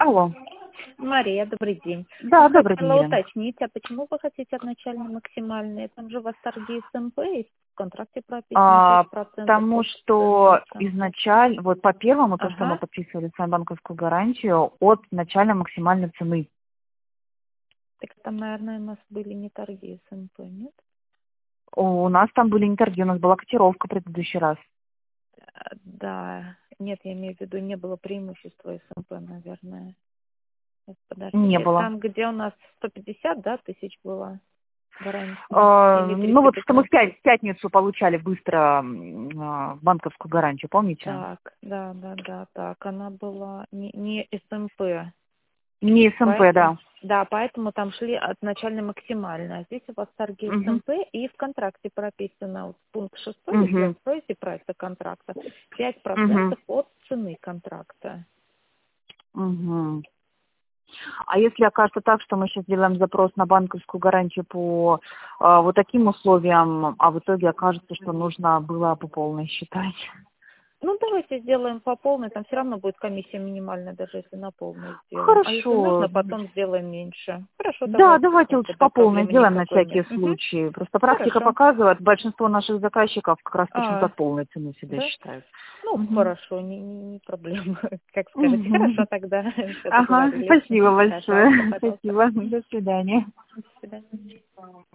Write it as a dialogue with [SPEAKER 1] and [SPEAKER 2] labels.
[SPEAKER 1] Алло.
[SPEAKER 2] Мария, добрый день.
[SPEAKER 1] Да, добрый день,
[SPEAKER 2] Хотела
[SPEAKER 1] Елена.
[SPEAKER 2] уточнить, а почему вы хотите от начальной максимальной? Там же у вас торги СМП есть, в контракте прописано 5%
[SPEAKER 1] Потому
[SPEAKER 2] от
[SPEAKER 1] что
[SPEAKER 2] цены.
[SPEAKER 1] изначально, вот по первому, то, что мы
[SPEAKER 2] Ага.
[SPEAKER 1] подписывали с вами банковскую гарантию, от начальной максимальной цены.
[SPEAKER 2] Так там, наверное, у нас были не торги СМП, нет?
[SPEAKER 1] У нас там были интервью, у нас была котировка в предыдущий раз.
[SPEAKER 2] Да. Нет, я имею в виду, не было преимущества СМП, наверное. Сейчас,
[SPEAKER 1] Не
[SPEAKER 2] подождите.
[SPEAKER 1] было.
[SPEAKER 2] Там, где у нас 150, да, тысяч была гарантия? Или
[SPEAKER 1] Ну вот что мы в
[SPEAKER 2] 315?
[SPEAKER 1] пятницу получали быстро банковскую гарантию, помните?
[SPEAKER 2] Так, да, так. Она была не СМП.
[SPEAKER 1] Не СМП,
[SPEAKER 2] Поэтому,
[SPEAKER 1] да.
[SPEAKER 2] да, поэтому там шли от начальной максимальной. А здесь у вас торги
[SPEAKER 1] Угу.
[SPEAKER 2] СМП и в контракте прописано вот, пункт 6, если
[SPEAKER 1] Угу.
[SPEAKER 2] откроете проекта контракта, 5%
[SPEAKER 1] Угу.
[SPEAKER 2] от цены контракта.
[SPEAKER 1] Угу. А если окажется так, что мы сейчас делаем запрос на банковскую гарантию по вот таким условиям, а в итоге окажется, что нужно было по полной считать?
[SPEAKER 2] Ну, давайте сделаем по полной, там все равно будет комиссия минимальная, даже если на полную сделаем. А если
[SPEAKER 1] Хорошо.
[SPEAKER 2] нужно, потом сделаем меньше. Хорошо,
[SPEAKER 1] Да,
[SPEAKER 2] давайте,
[SPEAKER 1] давайте лучше
[SPEAKER 2] тогда
[SPEAKER 1] по полной
[SPEAKER 2] проблемы
[SPEAKER 1] сделаем на
[SPEAKER 2] никакой
[SPEAKER 1] всякий
[SPEAKER 2] нет. Мгм.
[SPEAKER 1] случай. Просто практика
[SPEAKER 2] Хорошо.
[SPEAKER 1] показывает, большинство наших заказчиков как раз почему-то
[SPEAKER 2] А,
[SPEAKER 1] от полной цены всегда
[SPEAKER 2] да?
[SPEAKER 1] считают.
[SPEAKER 2] Ну,
[SPEAKER 1] Мгм.
[SPEAKER 2] хорошо, не проблема, как скажете. Хорошо,
[SPEAKER 1] Мгм.
[SPEAKER 2] тогда все
[SPEAKER 1] Ага,
[SPEAKER 2] договорились.
[SPEAKER 1] спасибо
[SPEAKER 2] Пожалуйста,
[SPEAKER 1] большое.
[SPEAKER 2] пожалуйста.
[SPEAKER 1] Спасибо. До свидания.
[SPEAKER 2] До свидания.